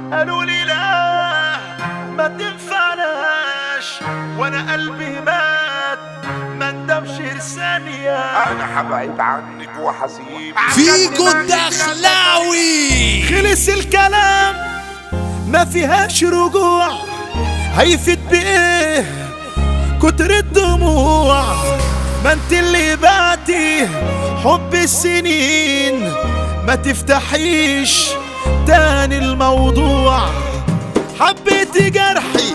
قالوا لي لا ما تنفعناش، وانا قلبي مات ما ندمش ثانية. انا هبعد عنك وحسيب فيكو الدخلاوي. خلص الكلام ما فيهاش رجوع، هيفيد بايه كتر الدموع؟ ما انت اللي بعتي حب السنين، ما تفتحيش تاني الموضوع. حبيت جرحي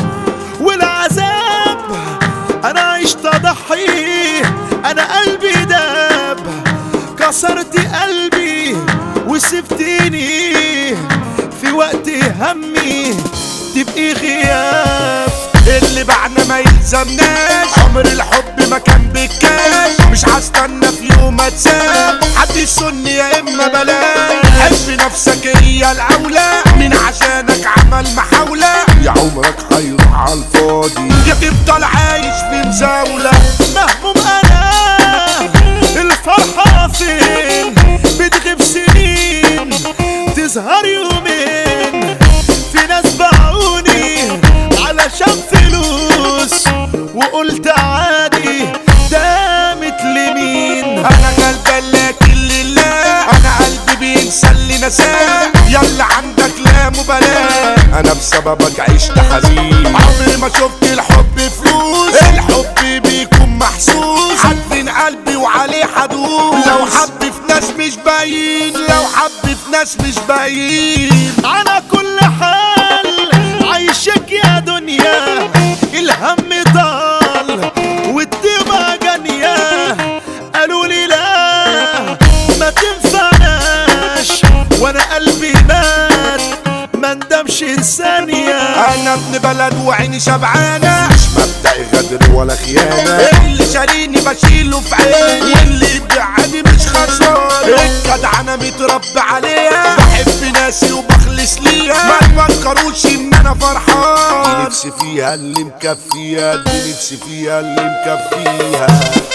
والعذاب، انا عشت اضحي، انا قلبي داب. كسرتي قلبي وسبتيني في وقت همي تبقي غياب. اللي بعنا ما يلزمناش، عمر الحب ما كان بالكاش. مش هستنى في يوم اتساب، حد يسن يا اما بلاش. حب نفسك هي الاولى، مين عشانك عمل محاولة؟ يا عمرك هيروح على الفاضي، يا تفضل عايش في مزاولة. مهموم انا الفرحة فين، بتغيب سنين تظهر يومين. في ناس باعوني علشان فلوس، وقلت عادي دامت لمين. انا قلبي لكن لله، انا قلبي بينسى اللي نساه. يلا عندك لا مبالاة، انا بسببك عشت حزين. عمري ما شفت الحب فلوس، الحب بيكون محسوس. حد قلبي وعليه حدود، لو حب في ناس مش باين، لو حب في ناس مش باين. على كل حال عايشك يا دنيا، الهم طال والدمى جانية. قالوا لي لا ما تنفعناش، وانا قلبي مات ما ندمش ثانية. انا ابن بلد وعيني شبعانة، مش مبدأ غدر ولا خيانة. اللي شاريني بشيله في عيني، واللي يبيعني مش خسران. الجدع انا متربى عليها، بحب ناسي وبخلص ليها. ما تفكروش ان انا فرحان، نفسي فيها اللي مكفيها، دي نفسي فيها اللي مكفيها.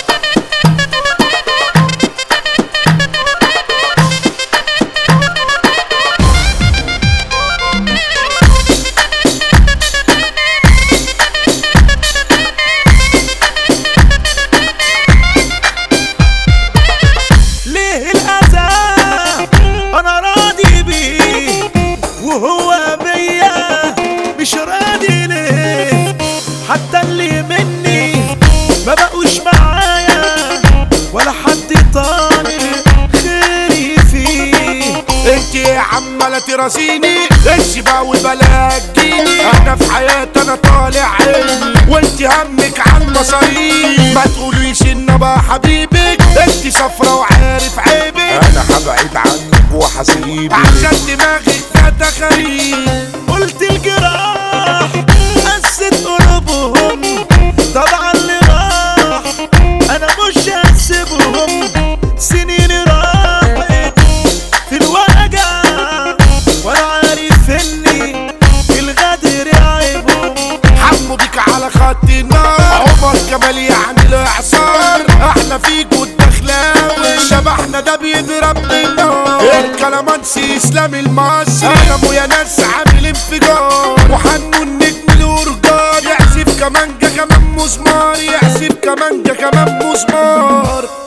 ليه الأذى أنا راضي بيه، وهو بيا مش راضي ليه؟ حتى اللي مني ما بقوش معايا، ولا حد طالب خيري فيه. انت يا عمالة تراسيني، الشبا وبلا تجيني. انا في حياتي انا طالع عيني، وانت همك على المصاريف. ما تقوليش ان ابقى حبيبك، انت صفرة وعارف عيبك. انا هبعد عنك وحسيبك، عشان دماغك فيها خريب. قلت الجراح قست قلوبهم، طبعا اللي راح انا مش هسيبهم. سنين راحت في الوجع، وانا عارف اني الغدر عيبهم. حمو بيك على خط النار، عمر كمال يعني الاعصار. احنا فيكو الدخلاوي، شبحنا ده بيضرب بالنار. الكلامانسي اسلام المصري، انا ابو يا ناس عامل انفجار. وحنو النجم الورجان، يعزف كمانجا كمان مسمار، يعزف كمانجا كمان مسمار.